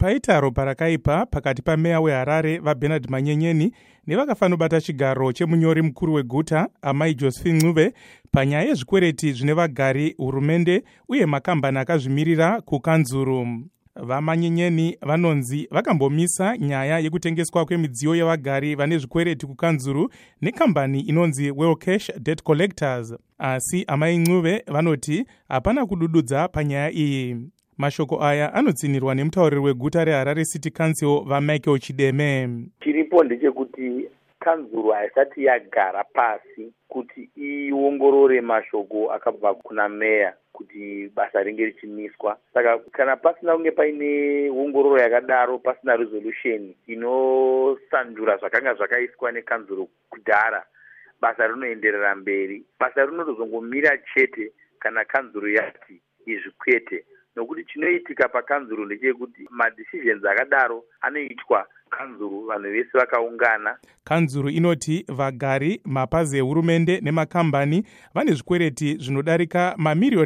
Paita ropa rakaipa pakati pameya weHarare vaBernard Manyenyeni nevakafanobata chigaro chemunyori mukuru weguta amai Josephine Ncube panyaya yezvikwereti zvine vagari, hurumende uye makambani akazvimirira kukanzuru. VaManyenyeni vanonzi vakambomisa nyaya yekutengeswa kwemidziyo yevagari vane zvikwereti kukanzuru nekambani inonzi Well Cash Debt Collectors. Asi amai Ncube vanoti hapana kudududza panyaya iyi. Mashoko aya anotsinirwa nemutauriri weguta reHarare City Council vaMichael Chideme. Chiripo ndechekuti kanzuru haisati yagara pasi kuti iongorore mashoko akabva kuna meya kuti basa ringe richimiswa. Saka kana pasina kunge paine ongororo yakadaro, pasina resolution inosanjura zvakanga zvakaiswa nekanzuru kudhara, basa rinoenderera mberi. Basa rinotozongomira chete kana kanzuru yati izvi kwete. Nokuti chinoitika pakanzuru ndechekuti madecisions akadaro anoitwa kanzuru, vanhu vese vakaungana. Kanzuru inoti vagari, mapazi ehurumende nemakambani vane zvikwereti zvinodarika mamiliyoni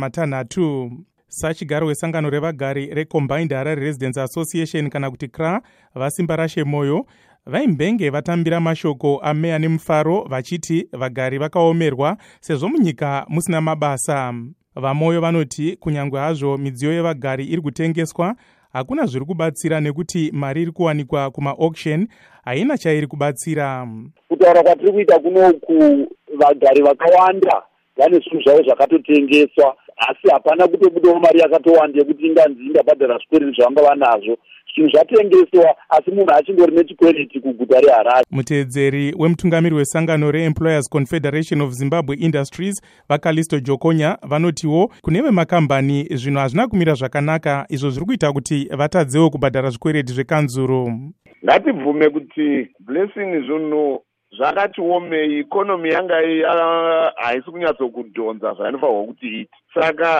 600. Sachigaro wesangano revagari reCombined Harare Residents Association kana kuti CRA, vasimba rashe moyo vaimbenge vatambira mashoko ameya nemufaro vachiti vagari vakaomerwa sezvo munyika musina mabasa. VaMoyo vanoti kunyangwe hazvo midziyo yevagari iri kutengeswa, hakuna zviri kubatsira nekuti mari iri kuwanikwa kuma-auction haina chairi kubatsira. Kutaura kwatiri kuita kunoku, vagari vakawanda vane zvinhu zvavo zvakatotengeswa, asi hapana kutobudawo mari yakatowanda yekuti inganzi ingabhadhara zvikwereti zvavanga vanazvo. Zvinhu zvatengeswa asi munhu achingori nechikwereti kuguta reHarare. Muteedzeri wemutungamiri wesangano reEmployers Confederation of Zimbabwe Industries vaKalisto Jokonya vanotiwo kune vemakambani zvinhu hazvina kumira zvakanaka, izvo zviri kuita kuti vatadzewo kubhadhara zvikwereti zvekanzuru. Ngatibvume kuti blessing zvinhu zvakati omei, ikonomi yanga haisi kunyatsokudhonza zvainofanirwa kuti iti. Saka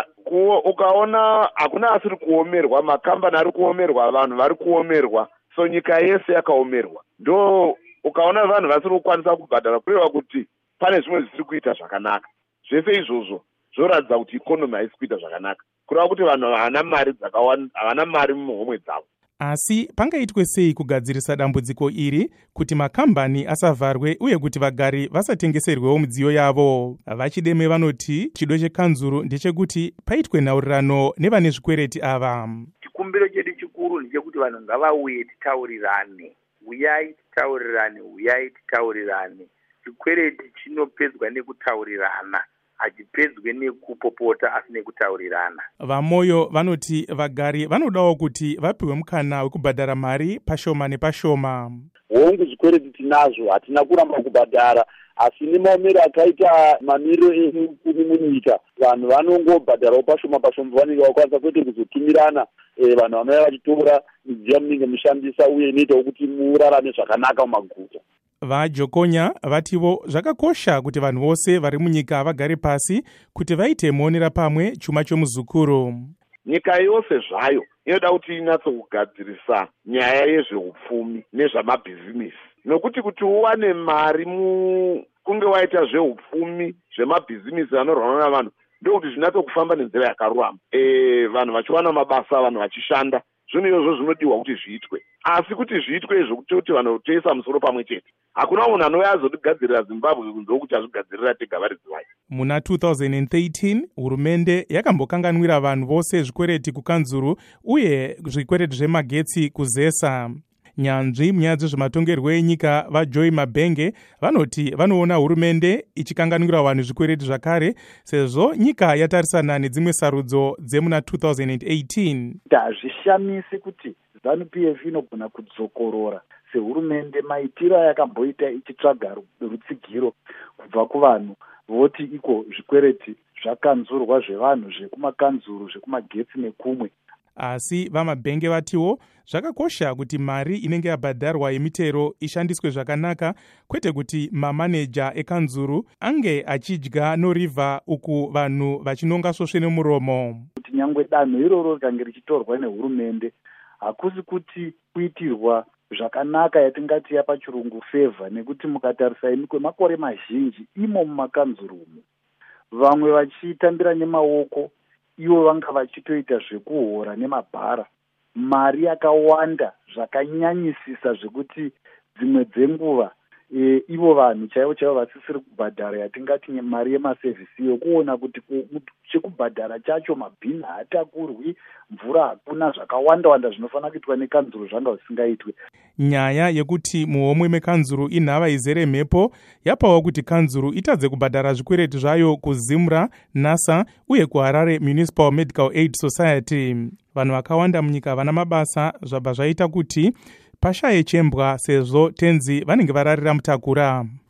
ukaona hakuna asiri kuomerwa, makambani ari kuomerwa, vanhu vari kuomerwa, so nyika yese yakaomerwa. Ndo ukaona vanhu vasiri kukwanisa kubhadhara kureva kuti pane zvimwe zvisiri kuita zvakanaka. Zvese izvozvo zvoratidza kuti ikonomi haisi kuita zvakanaka, kureva kuti vanhu havana mari dzakawanda, havana mari muhomwe dzavo. Asi pangaitwe sei kugadzirisa dambudziko iri kuti makambani asavharwe uye kuti vagari vasatengeserwewo midziyo yavo? VaChideme vanoti chido chekanzuru ndechekuti paitwe nhaurirano nevane zvikwereti ava. Chikumbiro chedu chikuru ndechekuti vanhu ngavauye titaurirane. Uyai titaurirane. Chikwereti chinopedzwa nekutaurirana, hachipedzwe nekupopota asi nekutaurirana. VaMoyo vanoti vagari vanodawo kuti vapiwe mukana wekubhadhara mari pashoma nepashoma. Hongu zvikwereti tinazvo, hatina kuramba kubhadhara, asi nemaomero akaita mamiro ekumi munyika, vanhu vanongobhadharawo pashoma vanenge vakwanisa kwete kuzotumirana vanhu vanouya vachitora midziyo munenge mushandisa uye inoitawo kuti murarame zvakanaka mumaguta. VaJokonya vativo zvakakosha kuti vanhu vose vari munyika vagare pasi kuti vaite muonera pamwe chuma chomuzukuru. Nyika yose zvayo inoda kuti inyatsokugadzirisa nyaya yezveupfumi nezvamabhizinesi, nokuti kuti uwane mari kunge waita zveupfumi, zvemabhizinesi anorwana navanhu, ndokuti zvinyatsokufamba nenzira yakarurama. Vanhu vachiwana mabasa, vanhu vachishanda, zvinhu izvozvo zvinodiwa kuti zviitwe. Asi kuti zviitwe zvekuti vanhu toisa musoro pamwe chete, hakuna munhu anouya azotigadzirira Zimbabwe kunze kuti azvigadzirira tega varidzi vayo. Muna 2013 hurumende yakambokanganwira vanhu vose zvikwereti kukanzuru uye zvikwereti zvemagetsi kuZESA. Nyanzvi munyaya dzezvematongerwo enyika vaJoy Mabhenge vanoti vanoona hurumende ichikanganwira vanhu zvikwereti zvakare sezvo nyika yatarisana nedzimwe sarudzo dzemuna 2018. Hazvishamisi kuti ZANU-PF inogona kudzokorora sehurumende maitiro ayakamboita ichitsvaga rutsigiro kubva kuvanhu voti iko zvikwereti zvakanzurwa zvevanhu zvekumakanzuru, zvekumagetsi nekumwe. Asi vaMabhenge vatiwo zvakakosha kuti mari inenge yabhadharwa yemitero ishandiswe zvakanaka, kwete kuti mamaneja ekanzuru ange achidya norivha uku vanhu vachinonga svosve nemuromo. Kuti nyangwe danho iroro rikange richitorwa nehurumende, hakusi kuti kuitirwa zvakanaka yatingati yapachirungu favor, nekuti mukatarisa imi kwemakore mazhinji imo mumakanzuru umo vamwe vachitambira nemaoko, ivo vanga vachitoita zvekuhora nemabhara mari yakawanda zvakanyanyisisa zvekuti dzimwe dzenguva ivo vanhu chaivo vasisiri kubhadhara yatingati mari yemasevhisi yokuona kuti chekubhadhara chacho mabhini haatakurwi, mvura hakuna, zvakawanda zvinofanira kuitwa nekanzuro zvanga zvisingaitwe. Nyaya yekuti muhomwe mekanzuro inhava izere mhepo yapawo kuti kanzuro itadze kubhadhara zvikwereti zvayo kuZimra, NASA uye kuHarare Municipal Medical Aid Society. Vanhu vakawanda munyika vana mabasa zvabva zvaita kuti pashaye chembwa sezvo tenzi vanenge vararira mutakura.